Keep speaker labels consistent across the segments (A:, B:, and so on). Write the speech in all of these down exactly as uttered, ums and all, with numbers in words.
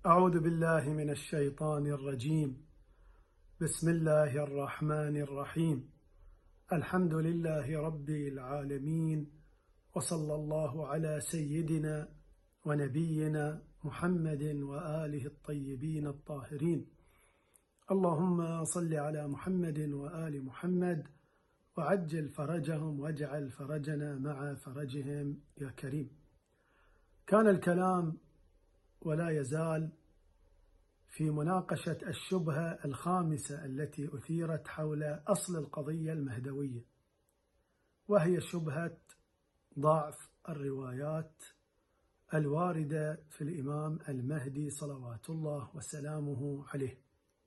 A: أعوذ بالله من الشيطان الرجيم. بسم الله الرحمن الرحيم. الحمد لله رب العالمين، وصلى الله على سيدنا ونبينا محمد وآله الطيبين الطاهرين. اللهم صل على محمد وآل محمد وعجل فرجهم واجعل فرجنا مع فرجهم يا كريم. كان الكلام ولا يزال في مناقشة الشبهة الخامسة التي أثيرت حول أصل القضية المهدوية، وهي شبهة ضعف الروايات الواردة في الإمام المهدي صلوات الله وسلامه عليه.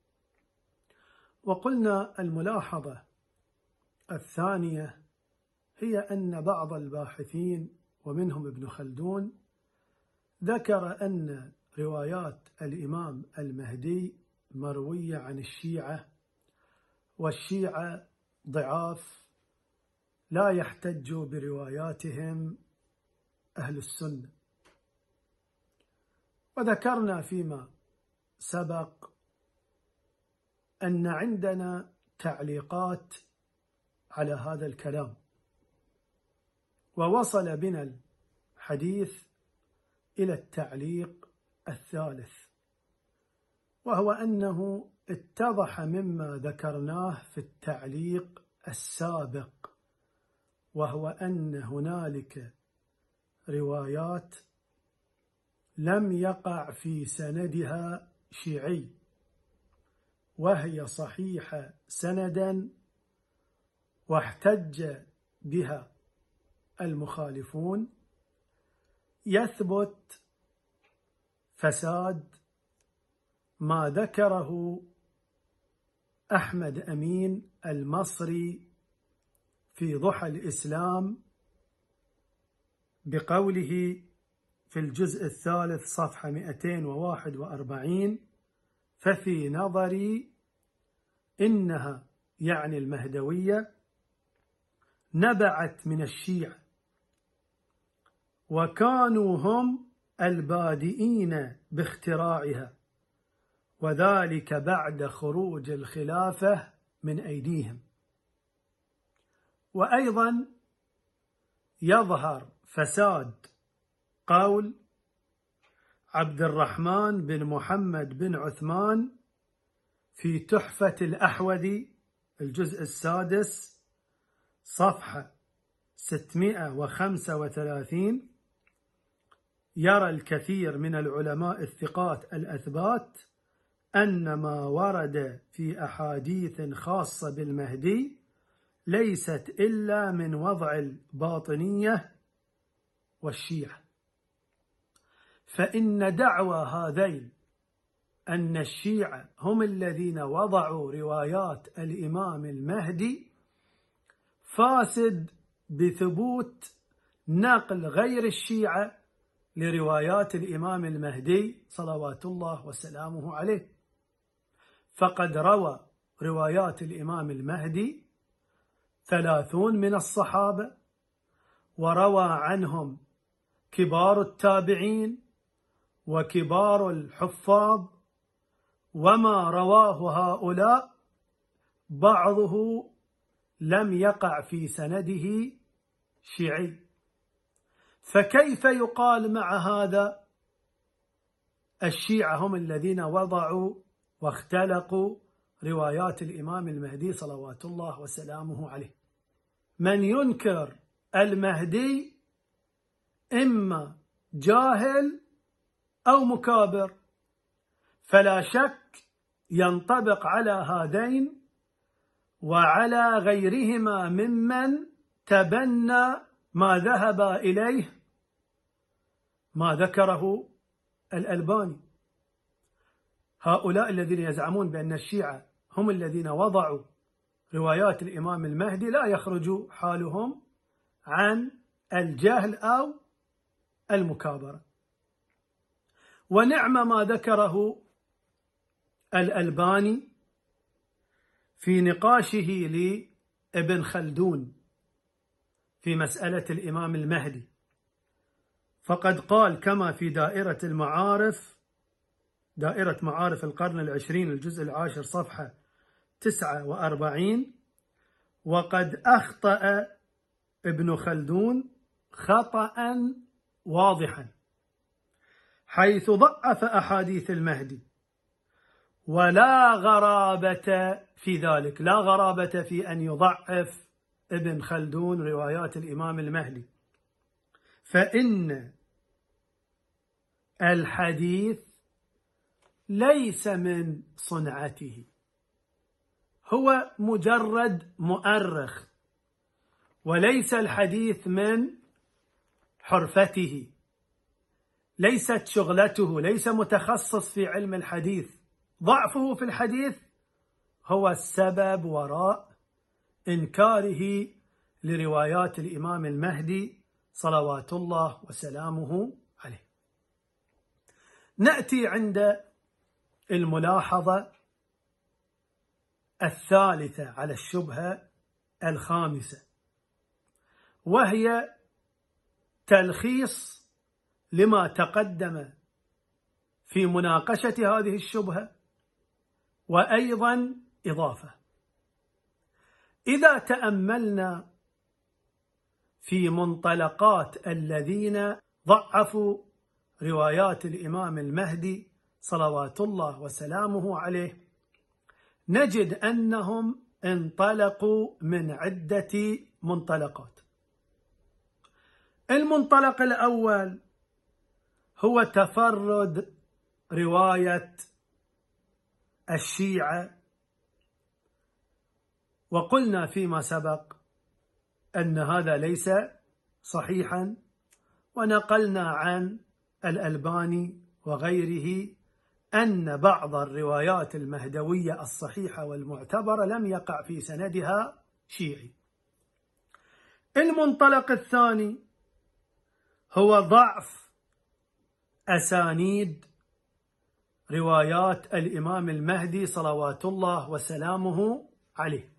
A: وقلنا الملاحظة الثانية هي أن بعض الباحثين ومنهم ابن خلدون ذكر أن روايات الإمام المهدي مروية عن الشيعة، والشيعة ضعاف لا يحتج برواياتهم أهل السنة. وذكرنا فيما سبق أن عندنا تعليقات على هذا الكلام، ووصل بنا الحديث إلى التعليق الثالث، وهو أنه اتضح مما ذكرناه في التعليق السابق، وهو أن هنالك روايات لم يقع في سندها شيعي، وهي صحيحة سندا واحتج بها المخالفون، يثبت فساد ما ذكره أحمد أمين المصري في ضحى الإسلام بقوله في الجزء الثالث صفحة مئتين وواحد وأربعين: ففي نظري إنها يعني المهدوية نبعت من الشيعة، وكانوا هم البادئين باختراعها، وذلك بعد خروج الخلافة من أيديهم. وأيضا يظهر فساد قول عبد الرحمن بن محمد بن عثمان في تحفة الأحوذي الجزء السادس صفحة ستمائة وخمسة وثلاثين: يرى الكثير من العلماء الثقات الأثبات أن ما ورد في أحاديث خاصة بالمهدي ليست إلا من وضع الباطنية والشيعة، فإن دعوى هذين أن الشيعة هم الذين وضعوا روايات الإمام المهدي فاسد بثبوت نقل غير الشيعة لروايات الإمام المهدي صلوات الله وسلامه عليه. فقد روى روايات الإمام المهدي ثلاثون من الصحابة، وروى عنهم كبار التابعين وكبار الحفاظ، وما رواه هؤلاء بعضه لم يقع في سنده شيعي، فكيف يقال مع هذا الشيعة هم الذين وضعوا واختلقوا روايات الإمام المهدي صلوات الله وسلامه عليه؟ من ينكر المهدي إما جاهل أو مكابر، فلا شك ينطبق على هذين وعلى غيرهما ممن تبنى ما ذهب إليه ما ذكره الألباني. هؤلاء الذين يزعمون بأن الشيعة هم الذين وضعوا روايات الإمام المهدي لا يخرج حالهم عن الجهل أو المكابرة. ونعم ما ذكره الألباني في نقاشه لابن خلدون في مسألة الإمام المهدي، فقد قال كما في دائرة المعارف دائرة معارف القرن العشرين الجزء العاشر صفحة تسعة وأربعين: وقد أخطأ ابن خلدون خطأ واضحا حيث ضعف أحاديث المهدي، ولا غرابة في ذلك، لا غرابة في أن يضعف ابن خلدون روايات الإمام المهدي، فإن الحديث ليس من صنعته، هو مجرد مؤرخ، وليس الحديث من حرفته، ليست شغلته، ليس متخصص في علم الحديث. ضعفه في الحديث هو السبب وراء إنكاره لروايات الإمام المهدي صلوات الله وسلامه عليه. نأتي عند الملاحظة الثالثة على الشبهة الخامسة، وهي تلخيص لما تقدم في مناقشة هذه الشبهة، وأيضا إضافة. إذا تأملنا في منطلقات الذين ضعفوا روايات الإمام المهدي صلوات الله وسلامه عليه، نجد أنهم انطلقوا من عدة منطلقات. المنطلق الأول هو تفرد رواية الشيعة، وقلنا فيما سبق أن هذا ليس صحيحا، ونقلنا عن الألباني وغيره أن بعض الروايات المهدوية الصحيحة والمعتبرة لم يقع في سندها شيعي. المنطلق الثاني هو ضعف أسانيد روايات الإمام المهدي صلوات الله وسلامه عليه.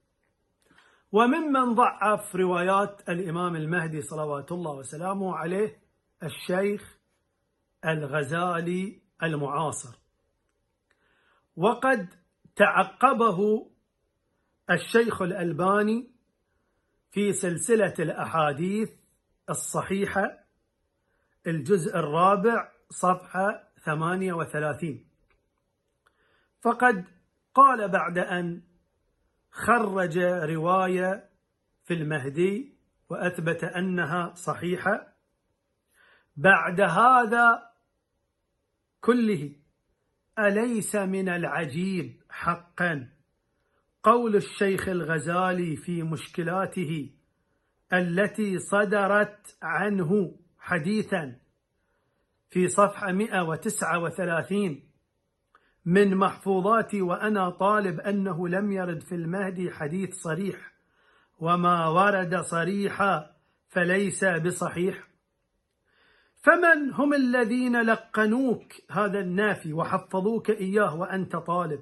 A: وممن ضعف روايات الإمام المهدي صلوات الله وسلامه عليه الشيخ الغزالي المعاصر، وقد تعقبه الشيخ الألباني في سلسلة الأحاديث الصحيحة الجزء الرابع صفحة ثمانية وثلاثين، فقد قال بعد أن خرج رواية في المهدي وأثبت أنها صحيحة: بعد هذا كله أليس من العجيب حقا قول الشيخ الغزالي في مشكلاته التي صدرت عنه حديثا في صفحة مئة وتسعة وثلاثين من محفوظاتي: وأنا طالب أنه لم يرد في المهدي حديث صريح، وما ورد صريحا فليس بصحيح. فمن هم الذين لقنوك هذا النافي وحفظوك إياه وأنت طالب؟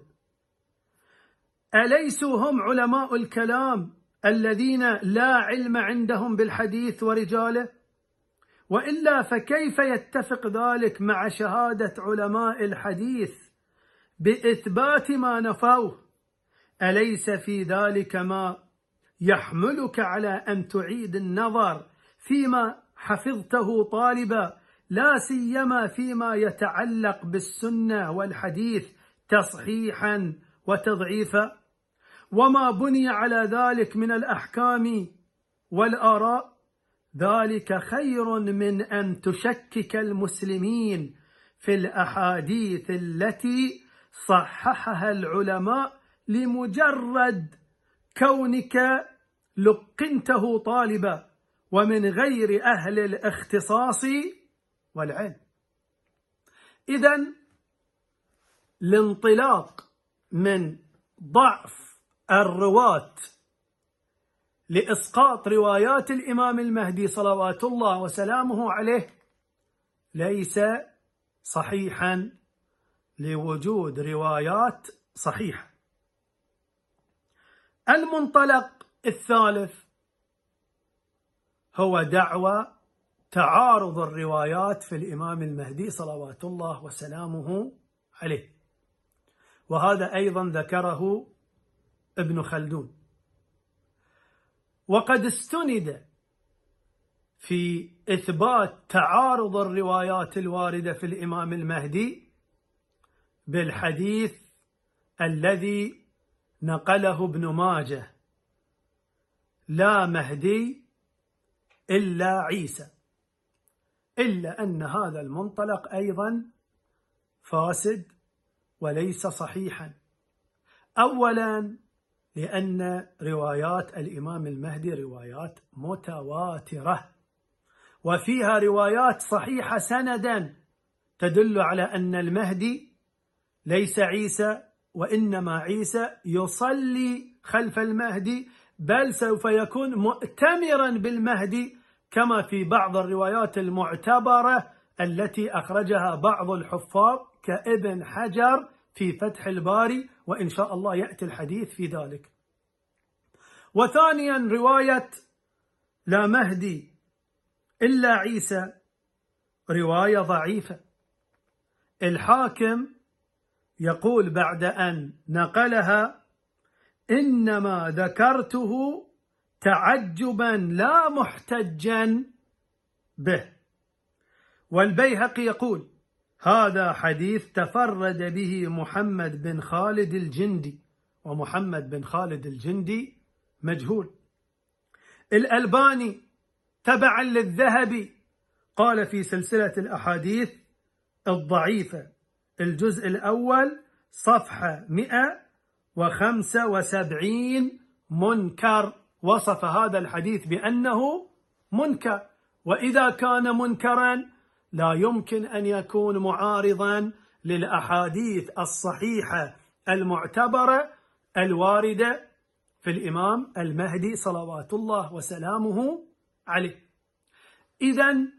A: أليسوا هم علماء الكلام الذين لا علم عندهم بالحديث ورجاله؟ وإلا فكيف يتفق ذلك مع شهادة علماء الحديث بإثبات ما نفوه؟ أليس في ذلك ما يحملك على أن تعيد النظر فيما حفظته طالبا، لا سيما فيما يتعلق بالسنة والحديث تصحيحا وتضعيفا، وما بني على ذلك من الأحكام والآراء؟ ذلك خير من أن تشكك المسلمين في الأحاديث التي صححها العلماء لمجرد كونك لقنته طالبا ومن غير أهل الاختصاص والعلم. إذن الانطلاق من ضعف الرواة لإسقاط روايات الإمام المهدي صلوات الله وسلامه عليه ليس صحيحا لوجود روايات صحيحة. المنطلق الثالث هو دعوى تعارض الروايات في الإمام المهدي صلوات الله وسلامه عليه. وهذا أيضا ذكره ابن خلدون. وقد استند في إثبات تعارض الروايات الواردة في الإمام المهدي بالحديث الذي نقله ابن ماجه: لا مهدي إلا عيسى، إلا أن هذا المنطلق أيضا فاسد وليس صحيحا. أولا لأن روايات الإمام المهدي روايات متواترة، وفيها روايات صحيحة سندا تدل على أن المهدي ليس عيسى، وإنما عيسى يصلي خلف المهدي، بل سوف يكون مؤتمرا بالمهدي، كما في بعض الروايات المعتبرة التي أخرجها بعض الحفاظ كابن حجر في فتح الباري، وإن شاء الله يأتي الحديث في ذلك. وثانيا رواية لا مهدي إلا عيسى رواية ضعيفة. الحاكم يقول بعد أن نقلها: إنما ذكرته تعجبا لا محتجا به. والبيهقي يقول: هذا حديث تفرد به محمد بن خالد الجندي، ومحمد بن خالد الجندي مجهول. الألباني تبعا للذهبي قال في سلسلة الأحاديث الضعيفة الجزء الأول صفحة مئة وخمسة وسبعين منكر، وصف هذا الحديث بأنه منكر، وإذا كان منكرا لا يمكن أن يكون معارضا للأحاديث الصحيحة المعتبرة الواردة في الإمام المهدي صلوات الله وسلامه عليه. إذن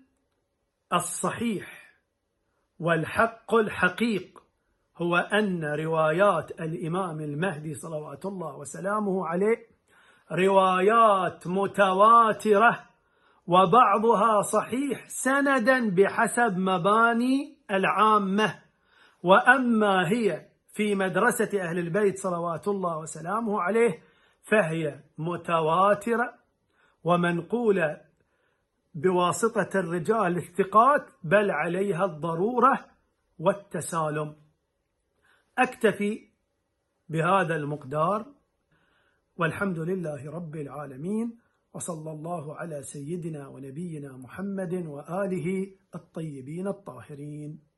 A: الصحيح والحق الحقيق هو أن روايات الإمام المهدي صلوات الله وسلامه عليه روايات متواترة، وبعضها صحيح سندا بحسب مباني العامة. وأما هي في مدرسة أهل البيت صلوات الله وسلامه عليه فهي متواترة ومنقولة بواسطة الرجال الثقات، بل عليها الضرورة والتسالم. أكتفي بهذا المقدار، والحمد لله رب العالمين، وصلى الله على سيدنا ونبينا محمد وآله الطيبين الطاهرين.